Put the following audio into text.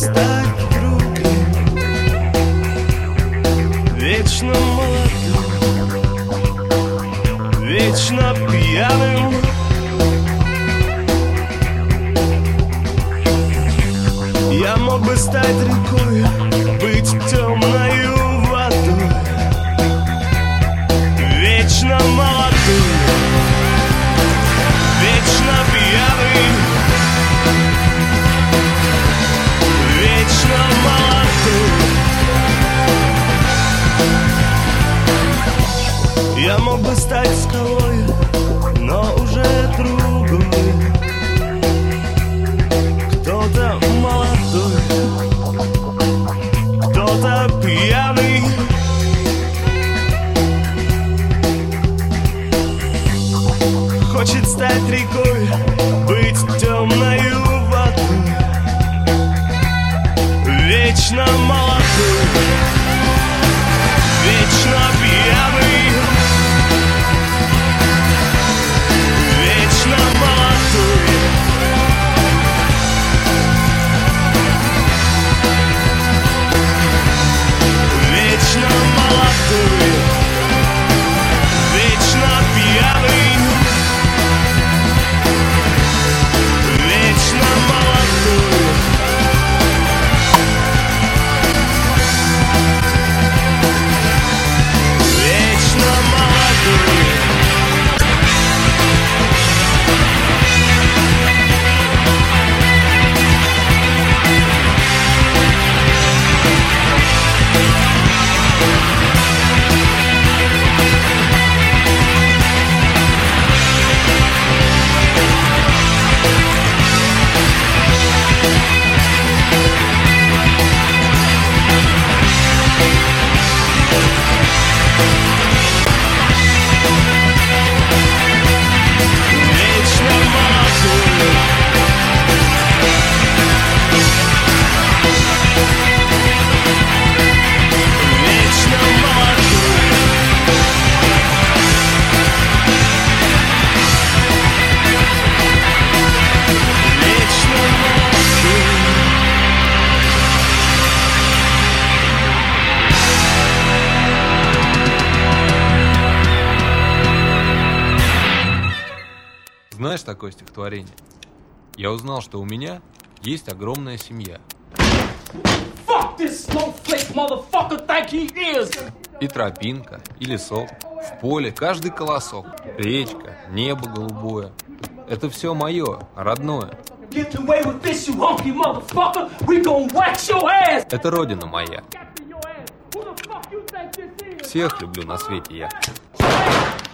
стать другим, вечно молодым, вечно пьяным. Я мог бы стать рекой, быть темною водой, вечно молодым, вечно пьяный, вечно молодым. Я мог бы стать скалой, но уже другой, кто-то молодой, кто-то пьяный. Хочет стать рекой, быть темною водой, вечно молодой, вечно пьяный, вечно молодой. Вечно молодой, вечно пьяный, вечно молодой. Вечно молодой. Знаешь такое стихотворение? Я узнал, что у меня есть огромная семья. И тропинка, и лесок, в поле каждый колосок, речка, небо голубое. Это все мое, родное. Это родина моя. Всех люблю на свете я.